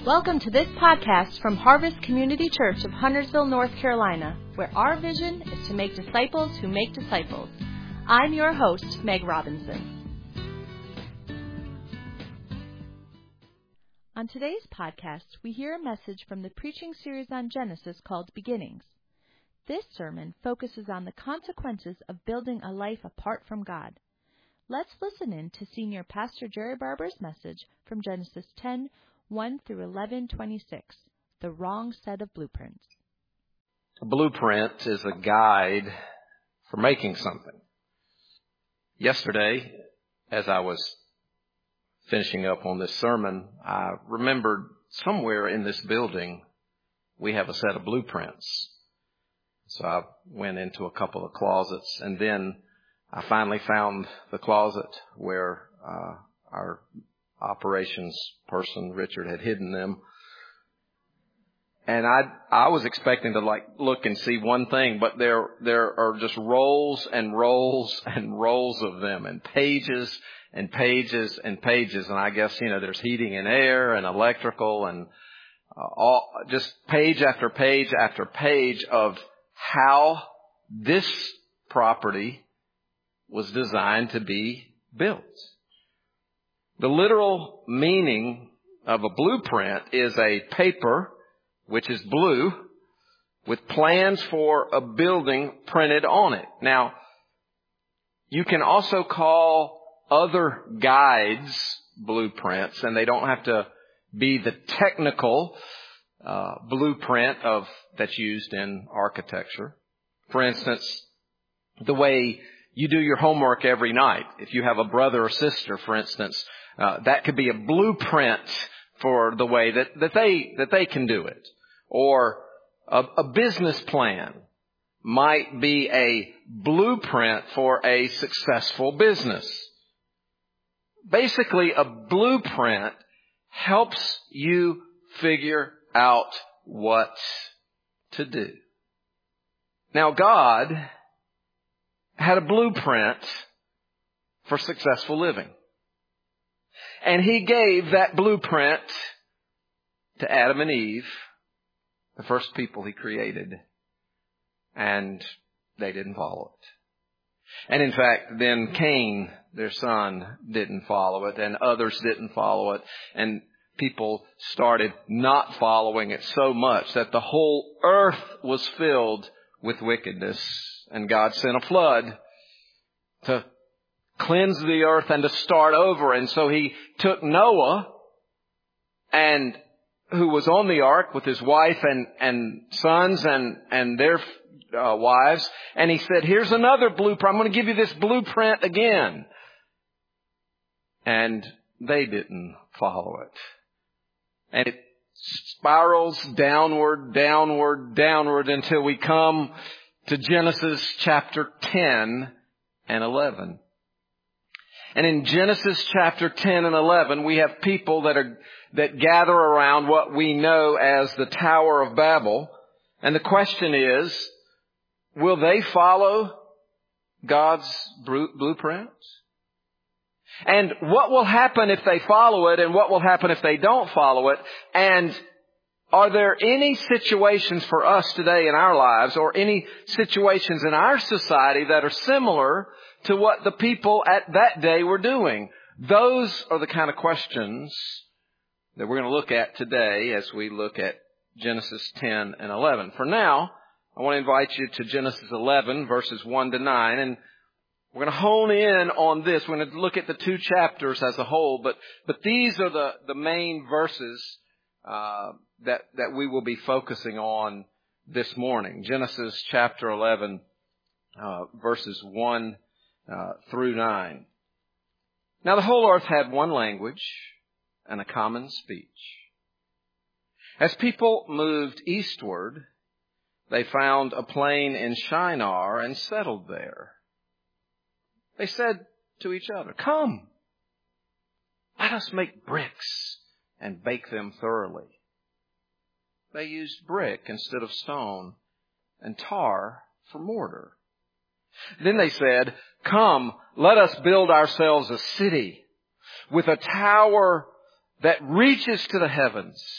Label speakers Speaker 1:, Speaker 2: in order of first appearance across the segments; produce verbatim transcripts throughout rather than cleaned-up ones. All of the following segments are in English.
Speaker 1: Welcome to this podcast from Harvest Community Church of Huntersville, North Carolina, where our vision is to make disciples who make disciples. I'm your host, Meg Robinson. On today's podcast, we hear a message from the preaching series on Genesis called Beginnings. This sermon focuses on the consequences of building a life apart from God. Let's listen in to Senior Pastor Jerry Barber's message from Genesis ten, one through eleven twenty-six, the wrong set of blueprints.
Speaker 2: A blueprint is a guide for making something. Yesterday, as I was finishing up on this sermon, I remembered somewhere in this building we have a set of blueprints. So I went into a couple of closets, and then I finally found the closet where uh, our operations person, Richard, had hidden them. And I I was expecting to like look and see one thing, but there there are just rolls and rolls and rolls of them, and pages and pages and pages. And I guess, you know, there's heating and air and electrical and uh, all just page after page after page of how this property was designed to be built. The literal meaning of a blueprint is a paper, which is blue, with plans for a building printed on it. Now, you can also call other guides blueprints, and they don't have to be the technical uh, blueprint of that's used in architecture. For instance, the way you do your homework every night. If you have a brother or sister, for instance, uh, that could be a blueprint for the way that, that they that they can do it. Or a, a business plan might be a blueprint for a successful business. Basically, a blueprint helps you figure out what to do. Now, God had a blueprint for successful living. And He gave that blueprint to Adam and Eve, the first people He created. And they didn't follow it. And in fact, then Cain, their son, didn't follow it, and others didn't follow it. And people started not following it so much that the whole earth was filled with wickedness. And God sent a flood to cleanse the earth and to start over. And so He took Noah, and who was on the ark with his wife and, and sons and, and their uh, wives. And He said, here's another blueprint. I'm going to give you this blueprint again. And they didn't follow it. And it spirals downward, downward, downward until we come to Genesis chapter ten and eleven. And in Genesis chapter ten and eleven, we have people that are that gather around what we know as the Tower of Babel. And the question is, will they follow God's blueprint? And what will happen if they follow it, and what will happen if they don't follow it? And are there any situations for us today in our lives, or any situations in our society that are similar to what the people at that day were doing? Those are the kind of questions that we're going to look at today as we look at Genesis ten and eleven. For now, I want to invite you to Genesis eleven, verses one to nine, and we're going to hone in on this. We're going to look at the two chapters as a whole, but but these are the, the main verses uh, that, that we will be focusing on this morning. Genesis chapter eleven, uh, verses one uh, through nine. Now the whole earth had one language and a common speech. As people moved eastward, they found a plain in Shinar and settled there. They said to each other, "Come, let us make bricks and bake them thoroughly." They used brick instead of stone and tar for mortar. Then they said, "Come, let us build ourselves a city with a tower that reaches to the heavens,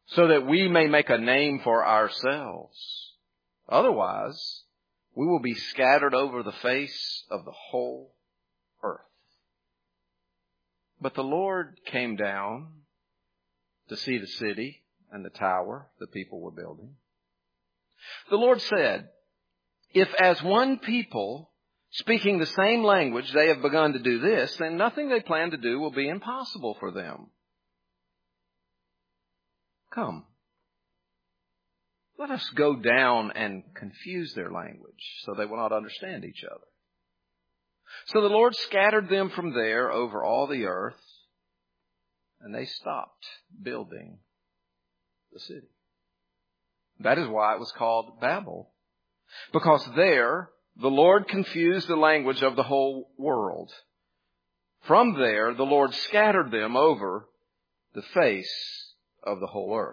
Speaker 2: so that we may make a name for ourselves. Otherwise, we will be scattered over the face of the whole earth. But the Lord came down to see the city and the tower the people were building. The Lord said, if as one people, speaking the same language, they have begun to do this, then nothing they plan to do will be impossible for them. Come, let us go down and confuse their language so they will not understand each other. So the Lord scattered them from there over all the earth, and they stopped building the city. That is why it was called Babel, because there the Lord confused the language of the whole world. From there the Lord scattered them over the face of the whole earth.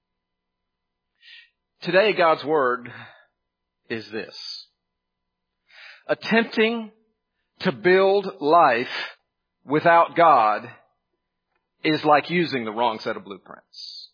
Speaker 2: Today God's word is this: attempting to build life without God is like using the wrong set of blueprints.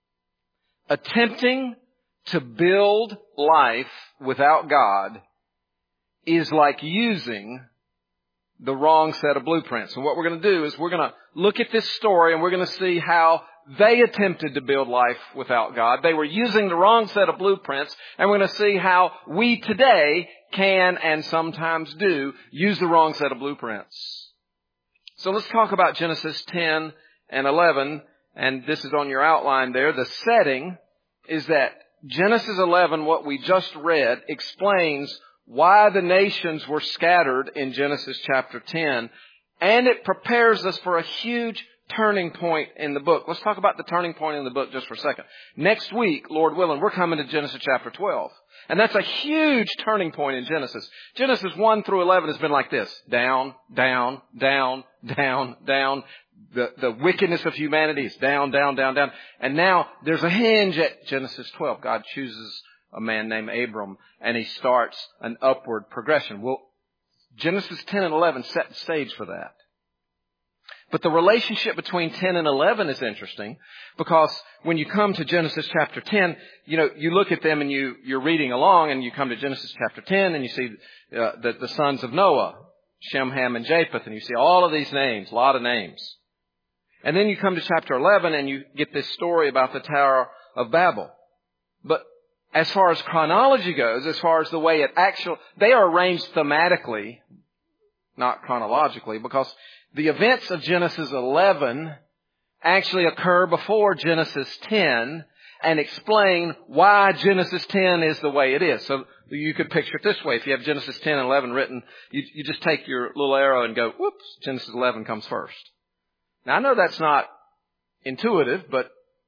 Speaker 2: Attempting to build life without God is like using the wrong set of blueprints. And what we're going to do is we're going to look at this story and we're going to see how they attempted to build life without God. They were using the wrong set of blueprints, and we're going to see how we today can and sometimes do use the wrong set of blueprints. So let's talk about Genesis ten and eleven, and this is on your outline there. The setting is that Genesis eleven, what we just read, explains why the nations were scattered in Genesis chapter ten, and it prepares us for a huge turning point in the book. Let's talk about the turning point in the book just for a second. Next week, Lord willing, we're coming to Genesis chapter twelve. And that's a huge turning point in Genesis. Genesis one through eleven has been like this: down, down, down, down, down. The, the wickedness of humanity is down, down, down, down. And now there's a hinge at Genesis twelve. God chooses a man named Abram, and he starts an upward progression. Well, Genesis ten and eleven set the stage for that. But the relationship between ten and eleven is interesting, because when you come to Genesis chapter ten, you know, you look at them and you, you're reading along, and you come to Genesis chapter ten and you see uh, the, the sons of Noah, Shem, Ham, and Japheth, and you see all of these names, a lot of names. And then you come to chapter eleven and you get this story about the Tower of Babel. But as far as chronology goes, as far as the way it actually, they are arranged thematically, not chronologically, because the events of Genesis eleven actually occur before Genesis ten and explain why Genesis ten is the way it is. So you could picture it this way. If you have Genesis ten and eleven written, you, you just take your little arrow and go, whoops, Genesis eleven comes first. Now, I know that's not intuitive, but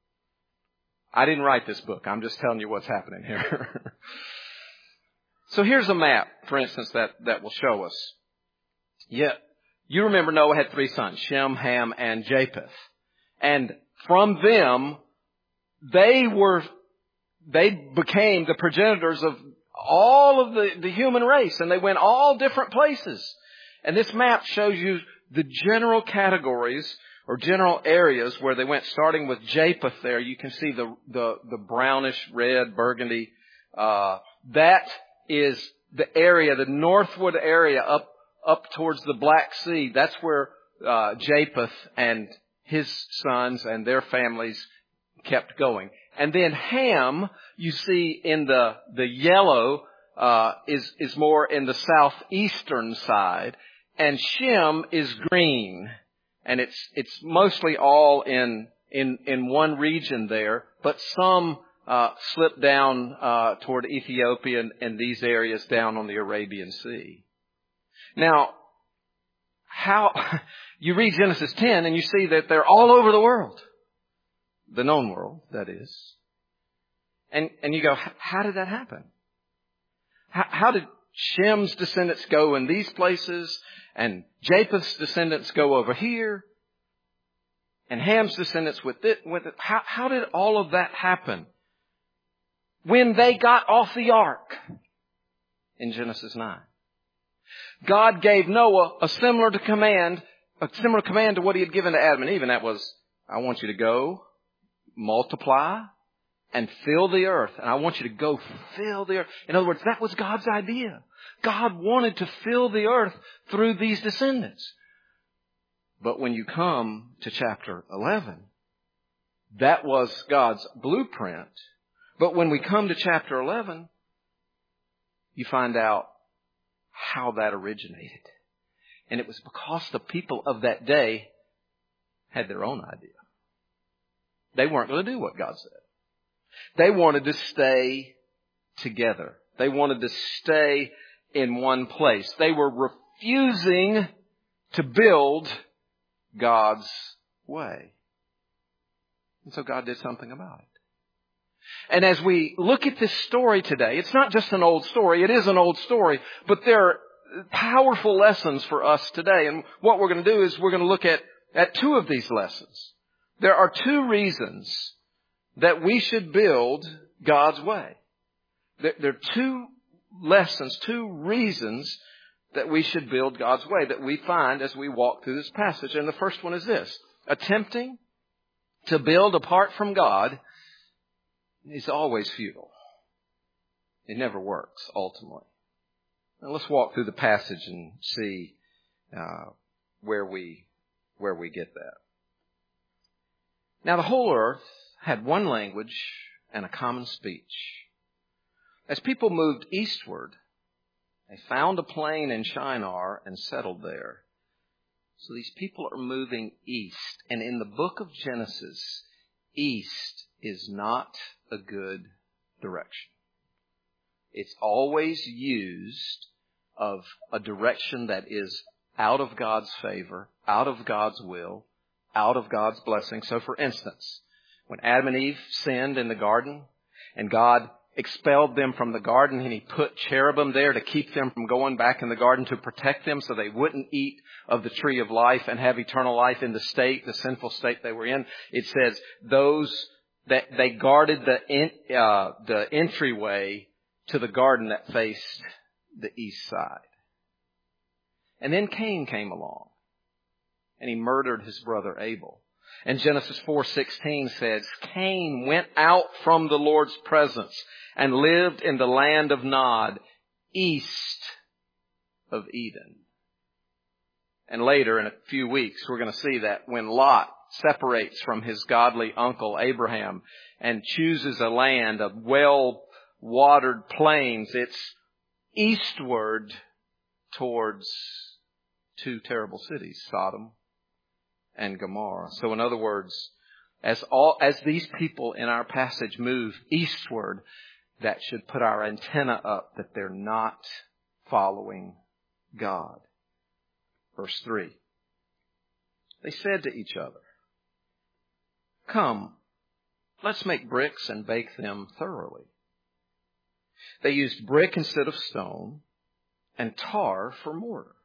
Speaker 2: I didn't write this book. I'm just telling you what's happening here. So here's a map, for instance, that, that will show us. Yeah, you remember Noah had three sons, Shem, Ham, and Japheth. And from them, they were, they became the progenitors of all of the, the human race, and they went all different places. And this map shows you the general categories or general areas where they went, starting with Japheth there. You can see the, the, the brownish red burgundy. Uh, that is the area, the northward area up, up towards the Black Sea. That's where, uh, Japheth and his sons and their families kept going. And then Ham, you see in the, the yellow, uh, is, is more in the southeastern side. And Shem is green, and it's it's mostly all in in in one region there, but some uh slip down uh toward Ethiopia and, and these areas down on the Arabian Sea. Now, how you read Genesis ten and you see that they're all over the world, the known world, that is, and and you go, how did that happen? How, how did Shem's descendants go in these places, and Japheth's descendants go over here, and Ham's descendants with it? With it? How, how did all of that happen? When they got off the ark in Genesis nine, God gave Noah a similar to command, a similar command to what He had given to Adam and Eve, and that was, I want you to go, multiply and fill the earth. And I want you to go fill the earth. In other words, that was God's idea. God wanted to fill the earth through these descendants. But when you come to chapter eleven, that was God's blueprint. But when we come to chapter eleven, you find out how that originated. And it was because the people of that day had their own idea. They weren't going to do what God said. They wanted to stay together. They wanted to stay in one place. They were refusing to build God's way. And so God did something about it. And as we look at this story today, it's not just an old story. It is an old story, but there are powerful lessons for us today. And what we're going to do is we're going to look at, at two of these lessons. There are two reasons that we should build God's way. There, there are two lessons, two reasons that we should build God's way that we find as we walk through this passage. And the first one is this: attempting to build apart from God is always futile. It never works, ultimately. Now let's walk through the passage and see uh, where we where we get that. Now the whole earth had one language and a common speech. As people moved eastward, they found a plain in Shinar and settled there. So these people are moving east. And in the book of Genesis, east is not a good direction. It's always used of a direction that is out of God's favor, out of God's will, out of God's blessing. So for instance, when Adam and Eve sinned in the garden and God expelled them from the garden and He put cherubim there to keep them from going back in the garden to protect them so they wouldn't eat of the tree of life and have eternal life in the state, the sinful state they were in. It says those that they guarded the in, uh, the entryway to the garden that faced the east side. And then Cain came along and he murdered his brother Abel. And Genesis four sixteen says, Cain went out from the Lord's presence and lived in the land of Nod, east of Eden. And later, in a few weeks, we're going to see that when Lot separates from his godly uncle Abraham and chooses a land of well-watered plains, it's eastward towards two terrible cities, Sodom and Gomorrah. So in other words, as all as these people in our passage move eastward, that should put our antenna up that they're not following God. Verse three. They said to each other, "Come, let's make bricks and bake them thoroughly." They used brick instead of stone and tar for mortar.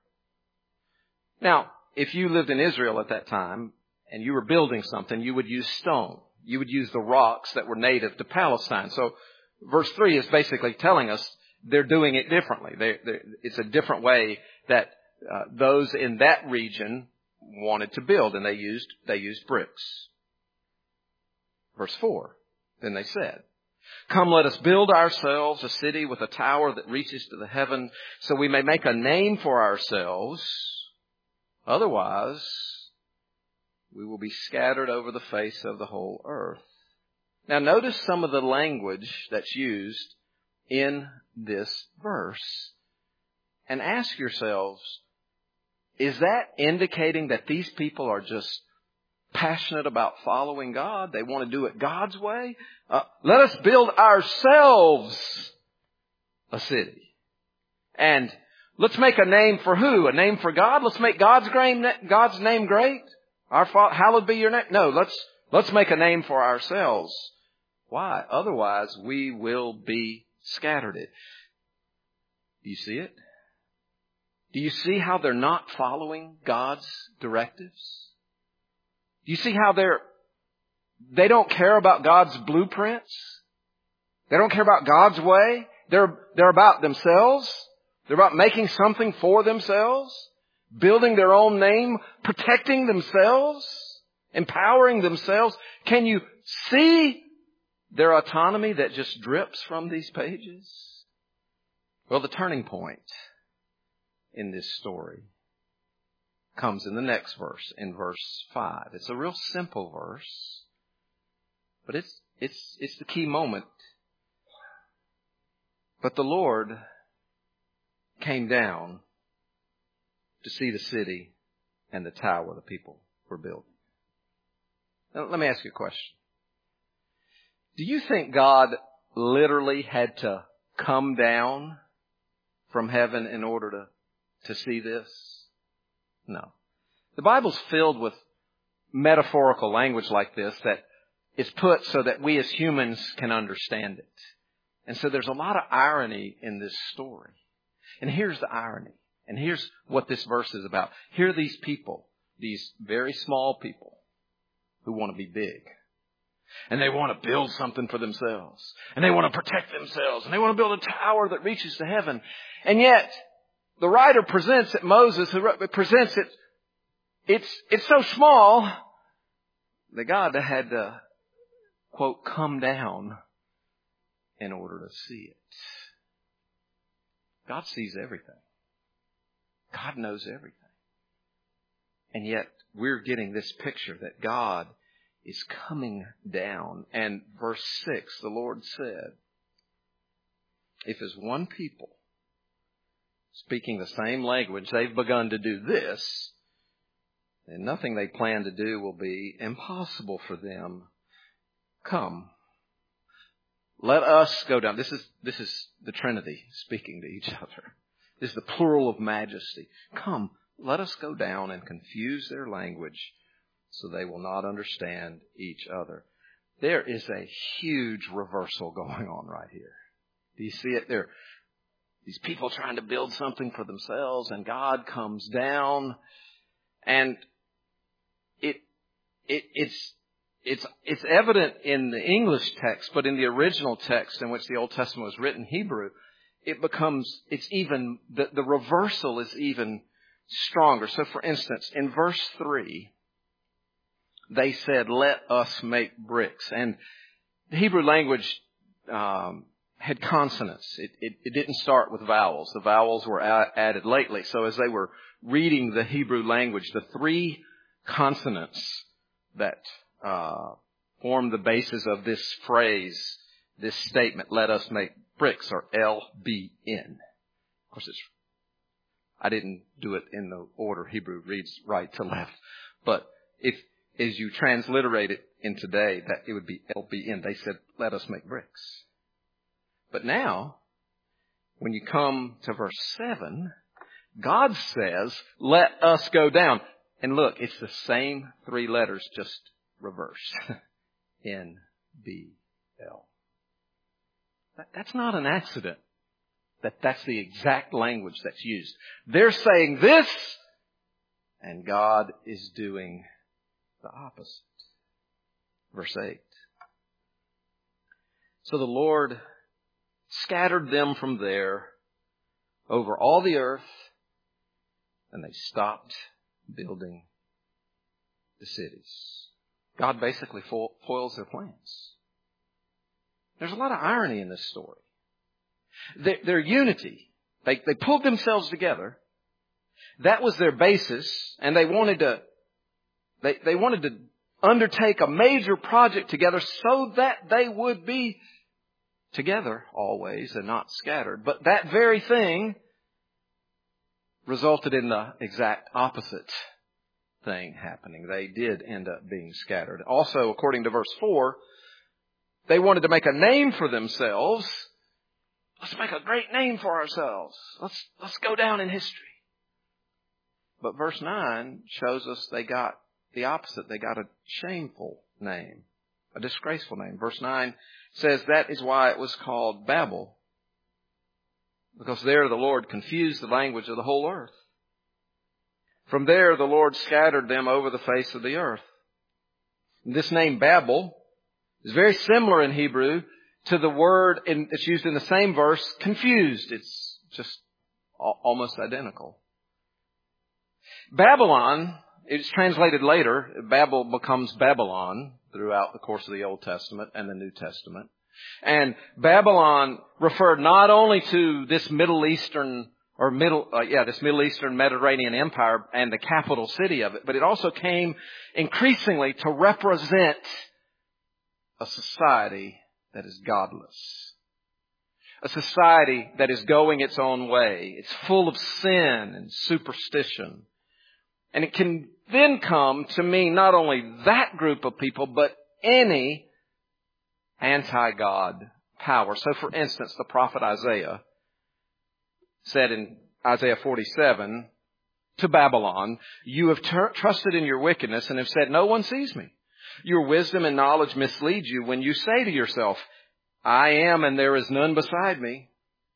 Speaker 2: Now, if you lived in Israel at that time and you were building something, you would use stone. You would use the rocks that were native to Palestine. So verse three is basically telling us they're doing it differently. They, it's a different way that uh, those in that region wanted to build, and they used they used bricks. Verse four, then they said, "Come, let us build ourselves a city with a tower that reaches to the heaven, so we may make a name for ourselves. Otherwise, we will be scattered over the face of the whole earth." Now notice some of the language that's used in this verse. And ask yourselves, is that indicating that these people are just passionate about following God? They want to do it God's way? Uh, let us build ourselves a city. And let's make a name for who? A name for God? Let's make God's name, God's name great? Our Father, hallowed be your name? No, let's, let's make a name for ourselves. Why? Otherwise, we will be scattered. It. Do you see it? Do you see how they're not following God's directives? Do you see how they're, they don't care about God's blueprints? They don't care about God's way? They're, they're about themselves. They're about making something for themselves, building their own name, protecting themselves. empowering themselves. Can you see their autonomy that just drips from these pages? Well, the turning point in this story comes in the next verse, in verse five. It's a real simple verse, but it's it's it's the key moment. But the Lord came down to see the city and the tower the people were building. Now, let me ask you a question. Do you think God literally had to come down from heaven in order to, to see this? No. The Bible's filled with metaphorical language like this that is put so that we as humans can understand it. And so there's a lot of irony in this story. And here's the irony. And here's what this verse is about. Here are these people, these very small people who want to be big. And they want to build something for themselves. And they want to protect themselves. And they want to build a tower that reaches to heaven. And yet, the writer presents it, Moses who presents it, it's, it's so small that God had to, quote, come down in order to see it. God sees everything. God knows everything. And yet, we're getting this picture that God is coming down. And verse six, the Lord said, if as one people, speaking the same language, they've begun to do this, then nothing they plan to do will be impossible for them. Come, let us go down. This is, this is the Trinity speaking to each other. This is the plural of majesty. Come, let us go down and confuse their language so they will not understand each other. There is a huge reversal going on right here. Do you see it? There are these people trying to build something for themselves, and God comes down, and it it it's it's it's evident in the English text, but in the original text in which the Old Testament was written, Hebrew, it becomes it's even the, the reversal is even stronger. So for instance, in verse three, they said, let us make bricks. And the Hebrew language um, had consonants. It, it, it didn't start with vowels. The vowels were a- added lately. So as they were reading the Hebrew language, the three consonants that uh, form the basis of this phrase, this statement, let us make bricks, are L B N. Of course, it's, I didn't do it in the order Hebrew reads right to left. But if as you transliterate it in today, that it would be L B N. They said, let us make bricks. But now, when you come to verse seven, God says, let us go down. And look, it's the same three letters, just reversed. N B L. That, that's not an accident. That that's the exact language that's used. They're saying this, and God is doing the opposite. Verse eight. So the Lord scattered them from there over all the earth, and they stopped building the cities. God basically fo- foils their plans. There's a lot of irony in this story. Their, their unity, they, they pulled themselves together. That was their basis, and they wanted to They, they wanted to undertake a major project together so that they would be together always and not scattered. But that very thing resulted in the exact opposite thing happening. They did end up being scattered. Also, according to verse four, they wanted to make a name for themselves. Let's make a great name for ourselves. Let's, let's go down in history. But verse nine shows us they got the opposite. They got a shameful name, a disgraceful name. Verse nine says that is why it was called Babel, because there the Lord confused the language of the whole earth. From there the Lord scattered them over the face of the earth. This name Babel is very similar in Hebrew to the word in, it's used in the same verse, confused. It's just almost identical. Babylon it's translated later. Babel becomes Babylon throughout the course of the Old Testament and the New Testament. And Babylon referred not only to this Middle Eastern or middle, uh, yeah, this Middle Eastern Mediterranean empire and the capital city of it, but it also came increasingly to represent a society that is godless. A society that is going its own way. It's full of sin and superstition. And it can then come to mean not only that group of people, but any anti-God power. So for instance, the prophet Isaiah said in Isaiah forty-seven to Babylon, "You have ter- trusted in your wickedness and have said, 'No one sees me.' Your wisdom and knowledge mislead you when you say to yourself, 'I am and there is none beside me.'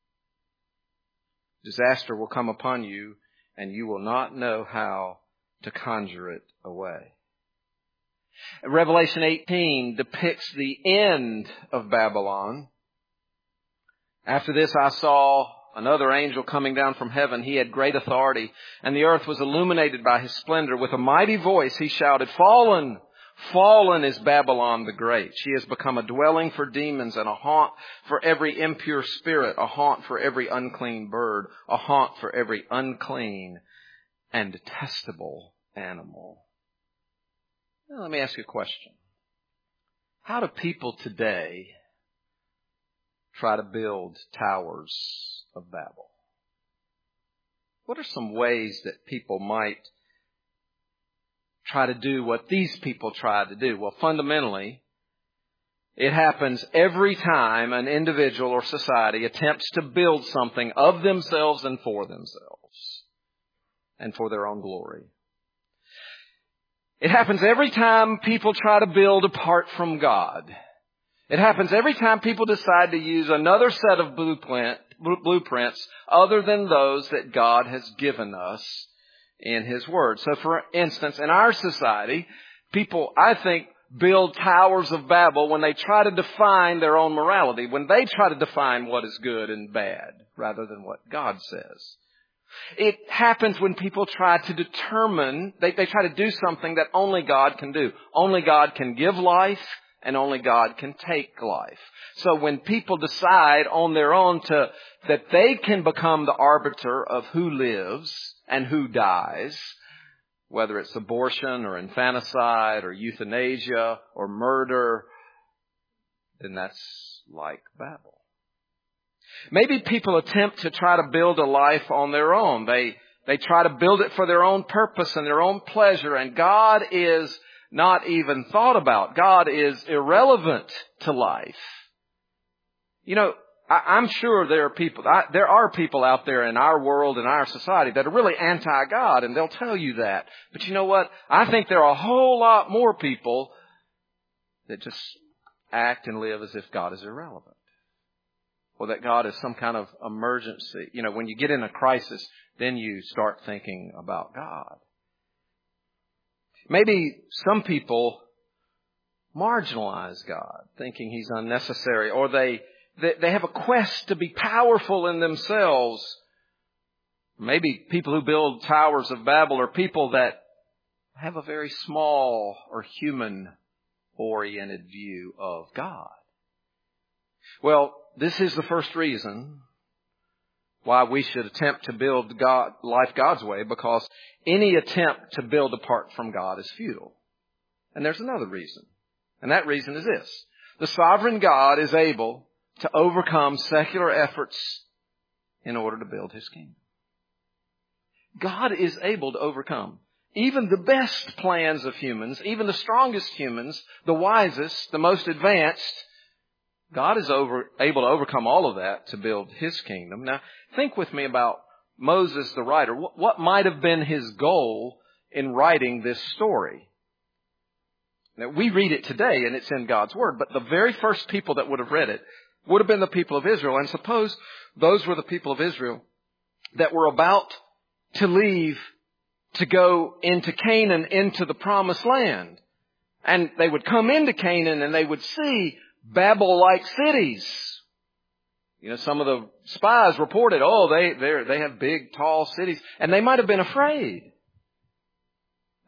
Speaker 2: Disaster will come upon you and you will not know how to conjure it away." Revelation eighteen depicts the end of Babylon. "After this I saw another angel coming down from heaven. He had great authority, and the earth was illuminated by his splendor. With a mighty voice he shouted, 'Fallen! Fallen is Babylon the Great. She has become a dwelling for demons and a haunt for every impure spirit, a haunt for every unclean bird, a haunt for every unclean and detestable animal.'" Now, let me ask you a question. How do people today try to build towers of Babel? What are some ways that people might try to do what these people tried to do? Well, fundamentally, it happens every time an individual or society attempts to build something of themselves and for themselves and for their own glory. It happens every time people try to build apart from God. It happens every time people decide to use another set of blueprint, blueprints other than those that God has given us in His Word. So for instance, in our society, people, I think, build towers of Babel when they try to define their own morality, when they try to define what is good and bad rather than what God says. It happens when people try to determine, they, they try to do something that only God can do. Only God can give life and only God can take life. So when people decide on their own to, that they can become the arbiter of who lives and who dies, whether it's abortion or infanticide or euthanasia or murder, then that's like Babel. Maybe people attempt to try to build a life on their own. They, they try to build it for their own purpose and their own pleasure, and God is not even thought about. God is irrelevant to life. You know, I, I'm sure there are people, I, there are people out there in our world, in our society, that are really anti-God, and they'll tell you that. But you know what? I think there are a whole lot more people that just act and live as if God is irrelevant. Or that God is some kind of emergency. You know, when you get in a crisis, then you start thinking about God. Maybe some people marginalize God, thinking He's unnecessary. Or they, they, they have a quest to be powerful in themselves. Maybe people who build towers of Babel are people that have a very small or human-oriented view of God. Well, this is the first reason why we should attempt to build God, life God's way, because any attempt to build apart from God is futile. And there's another reason. And that reason is this. The sovereign God is able to overcome secular efforts in order to build His kingdom. God is able to overcome even the best plans of humans, even the strongest humans, the wisest, the most advanced. God is over, able to overcome all of that to build His kingdom. Now, think with me about Moses, the writer. What, what might have been his goal in writing this story? Now, we read it today, and it's in God's Word, but the very first people that would have read it would have been the people of Israel. And suppose those were the people of Israel that were about to leave to go into Canaan, into the Promised Land. And they would come into Canaan and they would see Babel-like cities. You know, some of the spies reported, oh, they they they have big, tall cities. And they might have been afraid.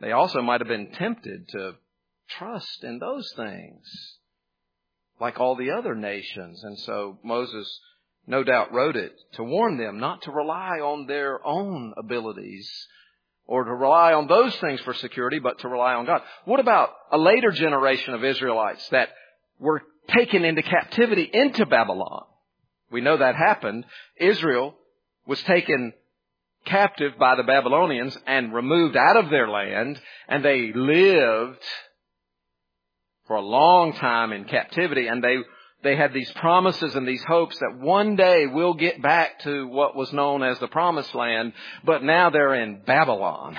Speaker 2: they also might have been tempted to trust in those things, like all the other nations. And so Moses no doubt wrote it to warn them not to rely on their own abilities or to rely on those things for security, but to rely on God. What about a later generation of Israelites that were taken into captivity into Babylon? We know that happened. Israel was taken captive by the Babylonians and removed out of their land, and they lived for a long time in captivity, and they They had these promises and these hopes that one day we'll get back to what was known as the Promised Land, but now they're in Babylon.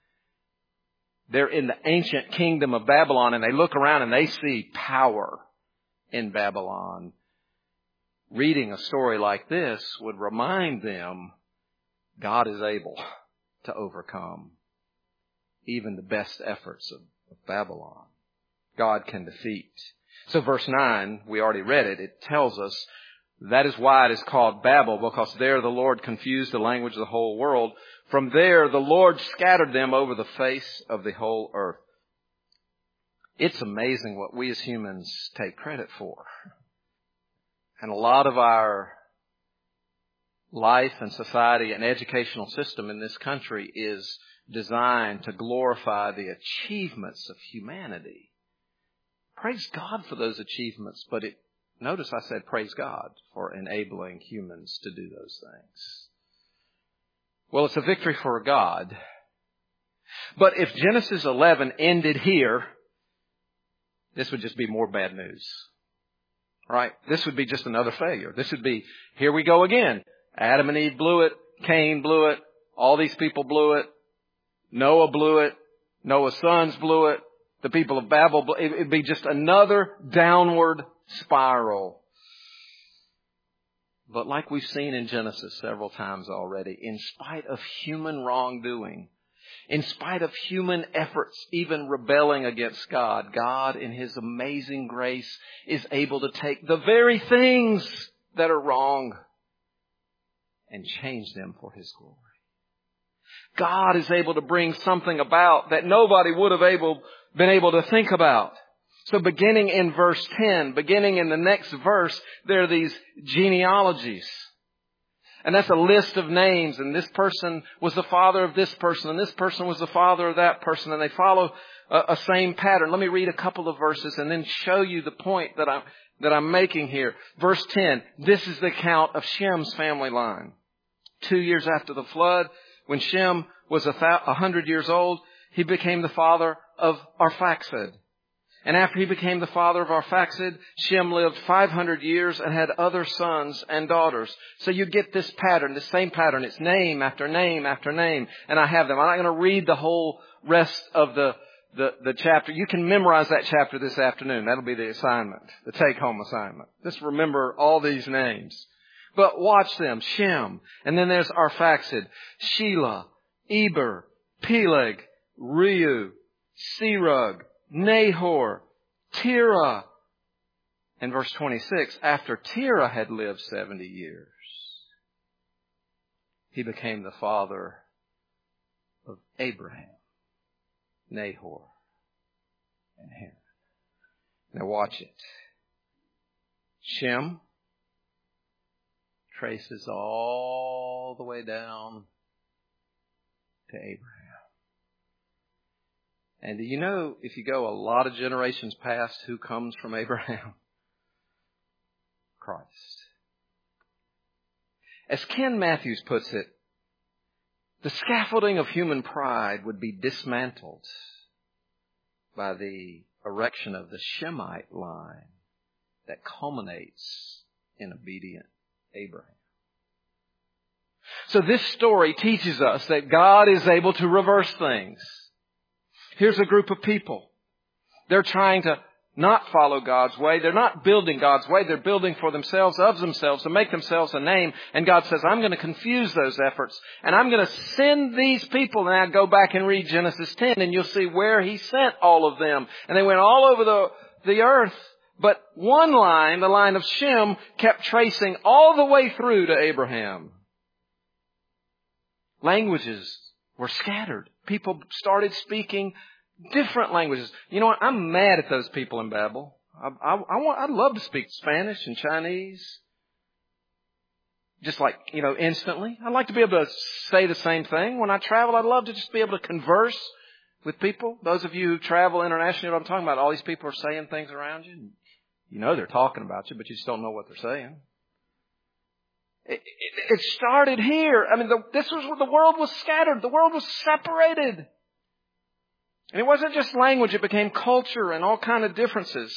Speaker 2: They're in the ancient kingdom of Babylon, and they look around and they see power in Babylon. Reading a story like this would remind them God is able to overcome even the best efforts of, of Babylon. God can defeat. So verse nine, we already read it. It tells us that is why it is called Babel, because there the Lord confused the language of the whole world. From there the Lord scattered them over the face of the whole earth. It's amazing what we as humans take credit for. And a lot of our life and society and educational system in this country is designed to glorify the achievements of humanity. Praise God for those achievements, but it, notice I said praise God for enabling humans to do those things. Well, it's a victory for God. But if Genesis eleven ended here, this would just be more bad news. Right? This would be just another failure. This would be, here we go again. Adam and Eve blew it. Cain blew it. All these people blew it. Noah blew it. Noah's sons blew it. The people of Babel, it would be just another downward spiral. But like we've seen in Genesis several times already, in spite of human wrongdoing, in spite of human efforts, even rebelling against God, God in His amazing grace is able to take the very things that are wrong and change them for His glory. God is able to bring something about that nobody would have able been able to think about. So beginning in verse ten, beginning in the next verse, there are these genealogies. And that's a list of names. And this person was the father of this person. And this person was the father of that person. And they follow a, a same pattern. Let me read a couple of verses and then show you the point that I'm, that I'm making here. Verse ten, this is the account of Shem's family line. Two years after the flood, when Shem was a, th- a hundred years old, he became the father of Arphaxad. And after he became the father of Arphaxad, Shem lived five hundred years and had other sons and daughters. So you get this pattern, the same pattern. It's name after name after name. And I have them. I'm not going to read the whole rest of the, the, the chapter. You can memorize that chapter this afternoon. That'll be the assignment, the take-home assignment. Just remember all these names. But watch them. Shem. And then there's Arphaxad, Shelah, Eber, Peleg, Reu, Serug, Nahor, Terah. And verse twenty-six, after Terah had lived seventy years, he became the father of Abraham, Nahor, and Haran. Now watch it. Shem traces all the way down to Abraham. And do you know, if you go a lot of generations past, who comes from Abraham? Christ. As Ken Matthews puts it, the scaffolding of human pride would be dismantled by the erection of the Shemite line that culminates in obedient Abraham. So this story teaches us that God is able to reverse things. Here's a group of people. They're trying to not follow God's way. They're not building God's way. They're building for themselves, of themselves, to make themselves a name. And God says, I'm going to confuse those efforts. And I'm going to send these people. Now go back and read Genesis ten and you'll see where He sent all of them. And they went all over the, the earth. But one line, the line of Shem, kept tracing all the way through to Abraham. Languages were scattered. people started speaking different languages. You know what? I'm mad at those people in Babel. I, I, I want, I'd love to speak Spanish and Chinese. Just like, you know, instantly. I'd like to be able to say the same thing. When I travel, I'd love to just be able to converse with people. Those of you who travel internationally, what I'm talking about, all these people are saying things around you. You know they're talking about you, but you just don't know what they're saying. It, it, it started here. I mean, the, this was where the world was scattered. The world was separated. And it wasn't just language. It became culture and all kind of differences.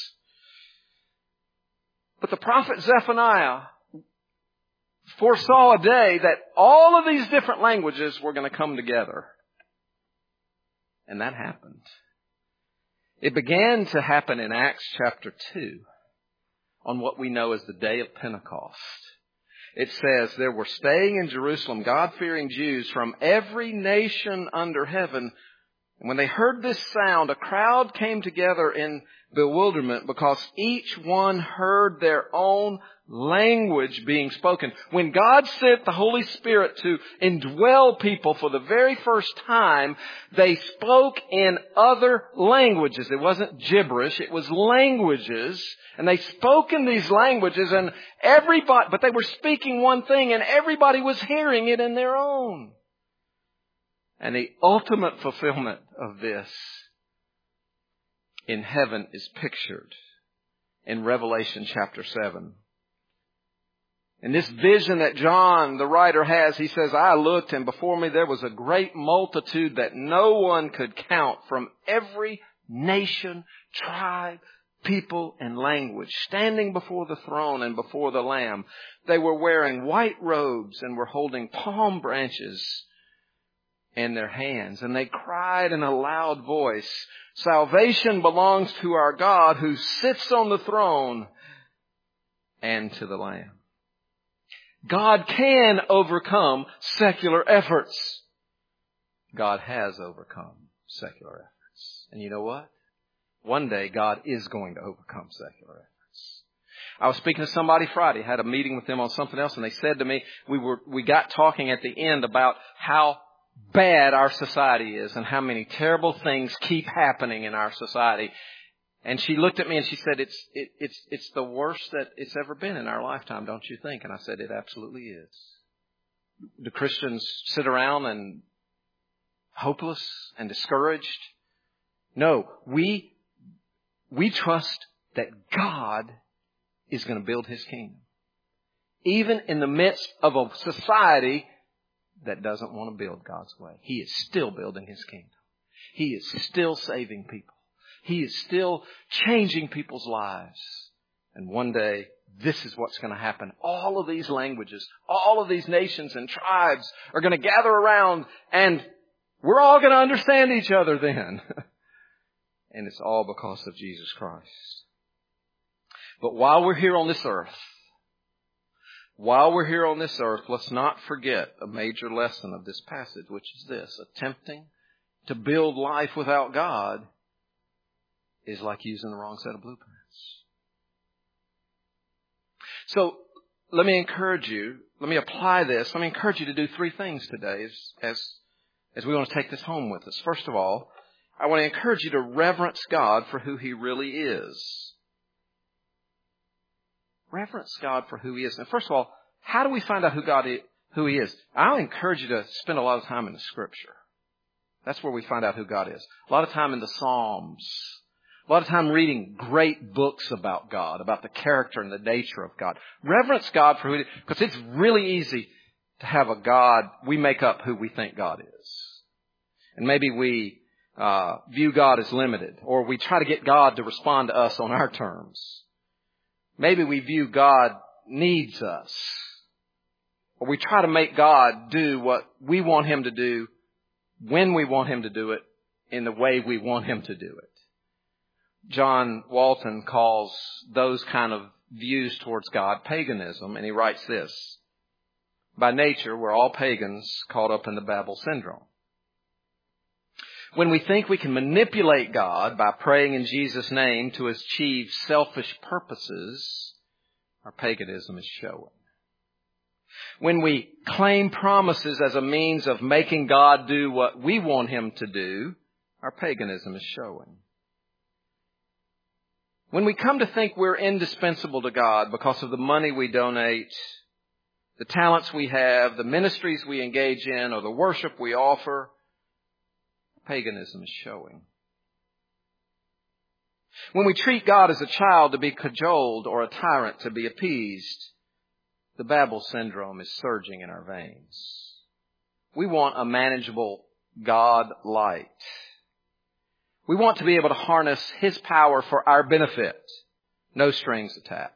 Speaker 2: But the prophet Zephaniah foresaw a day that all of these different languages were going to come together. And that happened. It began to happen in Acts chapter two on what we know as the day of Pentecost. It says, there were staying in Jerusalem God-fearing Jews from every nation under heaven. And when they heard this sound, a crowd came together in bewilderment because each one heard their own language being spoken. When God sent the Holy Spirit to indwell people for the very first time, they spoke in other languages. It wasn't gibberish, it was languages. And they spoke in these languages and everybody, but they were speaking one thing and everybody was hearing it in their own. And the ultimate fulfillment of this in heaven is pictured in Revelation chapter seven. In this vision that John, the writer, has, he says, I looked and before me there was a great multitude that no one could count from every nation, tribe, people, and language, standing before the throne and before the Lamb. They were wearing white robes and were holding palm branches in their hands. And they cried in a loud voice, salvation belongs to our God who sits on the throne and to the Lamb. God can overcome secular efforts. God has overcome secular efforts. And you know what? One day God is going to overcome secular efforts. I was speaking to somebody Friday, had a meeting with them on something else, and they said to me, we were we got talking at the end about how bad our society is and how many terrible things keep happening in our society. And she looked at me and she said, it's it, it's it's the worst that it's ever been in our lifetime, don't you think? And I said, it absolutely is. Do Christians sit around and hopeless and discouraged? No, we we trust that God is going to build His kingdom. Even in the midst of a society that doesn't want to build God's way. He is still building His kingdom. He is still saving people. He is still changing people's lives. And one day, this is what's going to happen. All of these languages, all of these nations and tribes are going to gather around and we're all going to understand each other then. And it's all because of Jesus Christ. But while we're here on this earth, while we're here on this earth, let's not forget a major lesson of this passage, which is this. Attempting to build life without God is like using the wrong set of blueprints. So let me encourage you, let me apply this. Let me encourage you to do three things today as, as, as we want to take this home with us. First of all, I want to encourage you to reverence God for who He really is. Reverence God for who He is. And first of all, how do we find out who God is, who He is? I'll encourage you to spend a lot of time in the Scripture. That's where we find out who God is. A lot of time in the Psalms. A lot of time reading great books about God, about the character and the nature of God. Reverence God for who He is, because it's really easy to have a God. We make up who we think God is. And maybe we uh, view God as limited, or we try to get God to respond to us on our terms. Maybe we view God needs us, or we try to make God do what we want Him to do, when we want Him to do it, in the way we want Him to do it. John Walton calls those kind of views towards God paganism, and he writes this. By nature, we're all pagans caught up in the Babel syndrome. When we think we can manipulate God by praying in Jesus' name to achieve selfish purposes, our paganism is showing. when we claim promises as a means of making God do what we want Him to do, our paganism is showing. When we come to think we're indispensable to God because of the money we donate, the talents we have, the ministries we engage in, or the worship we offer, paganism is showing. When we treat God as a child to be cajoled or a tyrant to be appeased, the Babel syndrome is surging in our veins. We want a manageable God light. We want to be able to harness His power for our benefit. No strings attached.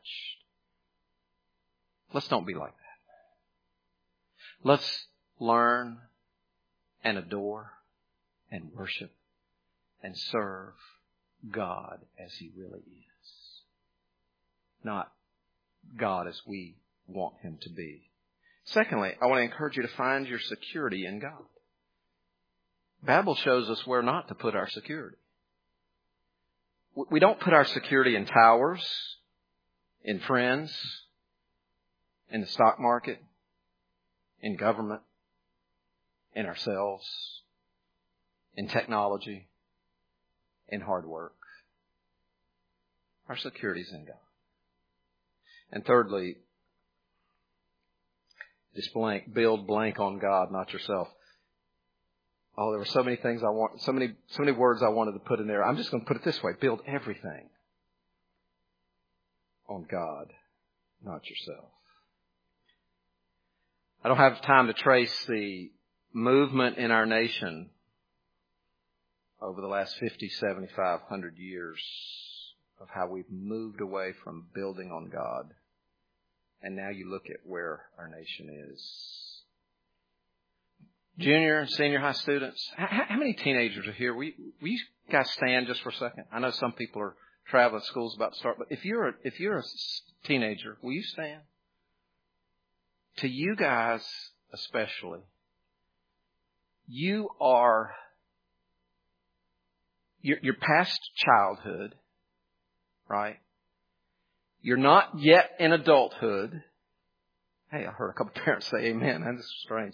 Speaker 2: Let's don't be like that. Let's learn and adore and worship and serve God as He really is. Not God as we want Him to be. Secondly, I want to encourage you to find your security in God. Babel shows us where not to put our security. We don't put our security in towers, in friends, in the stock market, in government, in ourselves, in technology, in hard work. Our security is in God. And thirdly, this blank, build blank on God, not yourself. Oh, there were so many things I want, so many, so many words I wanted to put in there. I'm just going to put it this way. Build everything on God, not yourself. I don't have time to trace the movement in our nation over the last fifty, seventy-five, one hundred years of how we've moved away from building on God. And now you look at where our nation is. Junior and senior high students, how, how many teenagers are here? Will you, will you guys stand just for a second? I know some people are traveling, school's about to start, but if you're a, if you're a teenager, will you stand? To you guys especially, you are, you're, you're past childhood, right? You're not yet in adulthood. Hey, I heard a couple of parents say amen. That's strange.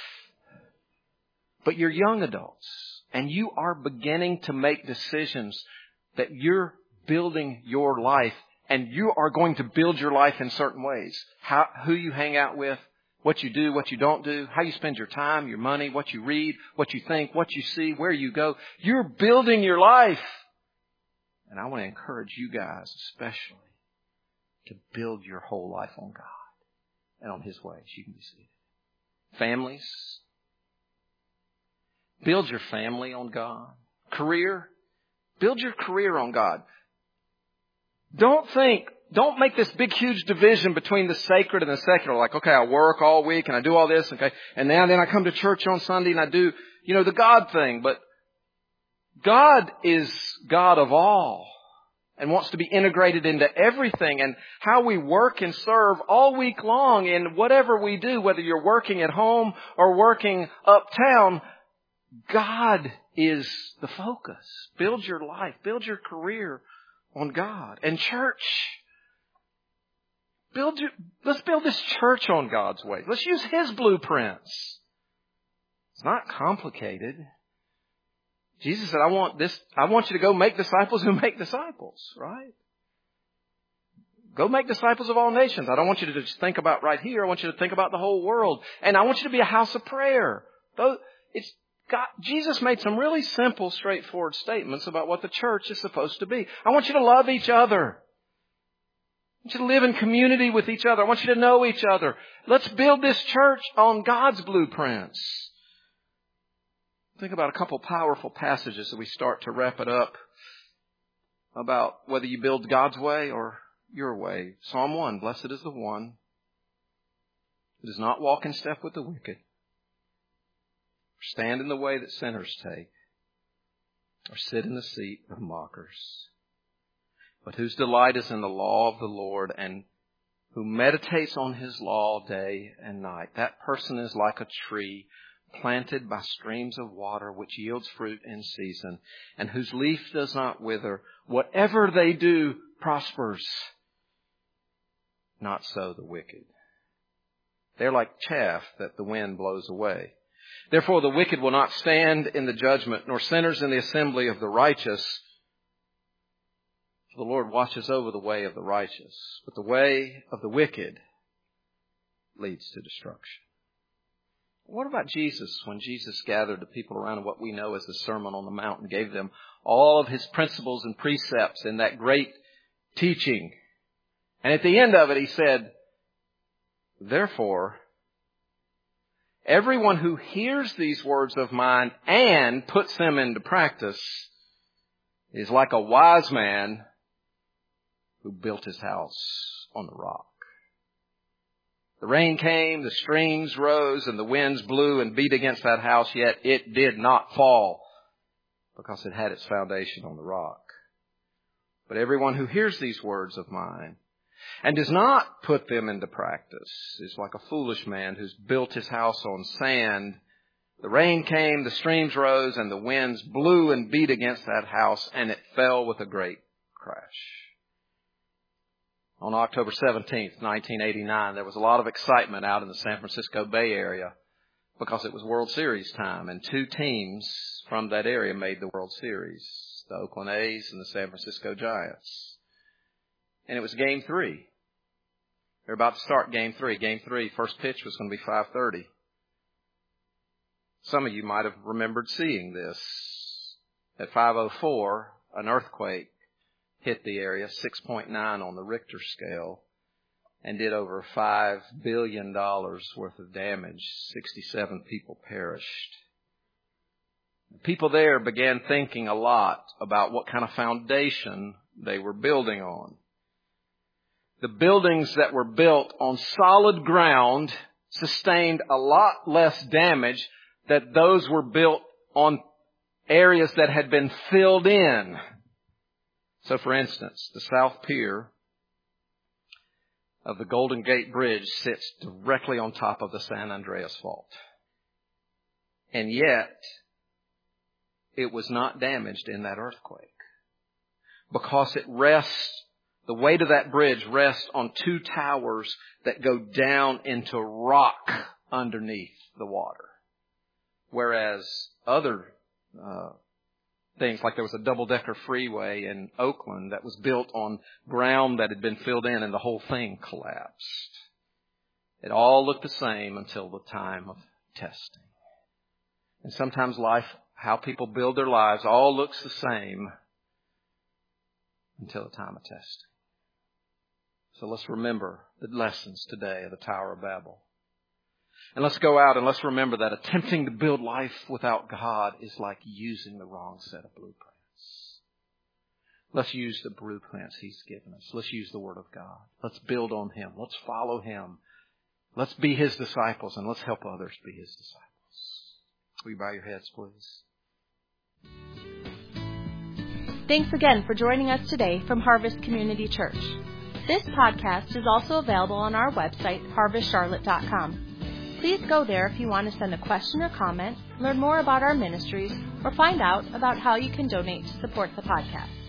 Speaker 2: But you're young adults, and you are beginning to make decisions that you're building your life, and you are going to build your life in certain ways. How, who you hang out with, what you do, what you don't do, how you spend your time, your money, what you read, what you think, what you see, where you go. You're building your life. And I want to encourage you guys especially to build your whole life on God and on His ways. You can be seated. Families, build your family on God. Career, build your career on God. Don't think, don't make this big, huge division between the sacred and the secular. Like, okay, I work all week and I do all this, okay, and now then I come to church on Sunday and I do, you know, the God thing. But God is God of all and wants to be integrated into everything, and how we work and serve all week long in whatever we do, whether you're working at home or working uptown, God is the focus. Build your life, build your career on God. And church, build your, let's build this church on God's way. Let's use His blueprints. It's not complicated. Jesus said, I want this, I want you to go make disciples who make disciples, right? Go make disciples of all nations. I don't want you to just think about right here. I want you to think about the whole world. And I want you to be a house of prayer. It's God, Jesus made some really simple, straightforward statements about what the church is supposed to be. I want you to love each other. I want you to live in community with each other. I want you to know each other. Let's build this church on God's blueprints. Think about a couple powerful passages that we start to wrap it up about whether you build God's way or your way. Psalm one, blessed is the one who does not walk in step with the wicked, or stand in the way that sinners take, or sit in the seat of mockers, but whose delight is in the law of the Lord, and who meditates on His law day and night. That person is like a tree planted by streams of water, which yields fruit in season, and whose leaf does not wither. Whatever they do prospers. Not so the wicked. They're like chaff that the wind blows away. Therefore the wicked will not stand in the judgment, nor sinners in the assembly of the righteous. For the Lord watches over the way of the righteous, but the way of the wicked leads to destruction. What about Jesus when Jesus gathered the people around in what we know as the Sermon on the Mount and gave them all of his principles and precepts in that great teaching? And at the end of it, he said, therefore, everyone who hears these words of mine and puts them into practice is like a wise man who built his house on the rock. The rain came, the streams rose, and the winds blew and beat against that house, yet it did not fall because it had its foundation on the rock. But everyone who hears these words of mine and does not put them into practice is like a foolish man who's built his house on sand. The rain came, the streams rose, and the winds blew and beat against that house, and it fell with a great crash. On October seventeenth, nineteen eighty-nine, there was a lot of excitement out in the San Francisco Bay Area because it was World Series time, and two teams from that area made the World Series, the Oakland A's and the San Francisco Giants. And it was game three. They're about to start game three. Game three, first pitch was going to be five thirty. Some of you might have remembered seeing this. At five oh four, an earthquake hit the area, six point nine on the Richter scale, and did over five billion dollars worth of damage. sixty-seven people perished. The people there began thinking a lot about what kind of foundation they were building on. The buildings that were built on solid ground sustained a lot less damage than those were built on areas that had been filled in. So, for instance, the South Pier of the Golden Gate Bridge sits directly on top of the San Andreas Fault. And yet, it was not damaged in that earthquake because it rests, the weight of that bridge rests on two towers that go down into rock underneath the water. Whereas other uh things, like there was a double-decker freeway in Oakland that was built on ground that had been filled in, and the whole thing collapsed. It all looked the same until the time of testing. And sometimes life, how people build their lives, all looks the same until the time of testing. So let's remember the lessons today of the Tower of Babel. And let's go out and let's remember that attempting to build life without God is like using the wrong set of blueprints. Let's use the blueprints He's given us. Let's use the Word of God. Let's build on Him. Let's follow Him. Let's be His disciples, and let's help others be His disciples. Will you bow your heads, please?
Speaker 1: Thanks again for joining us today from Harvest Community Church. This podcast is also available on our website, harvest charlotte dot com. Please go there if you want to send a question or comment, learn more about our ministries, or find out about how you can donate to support the podcast.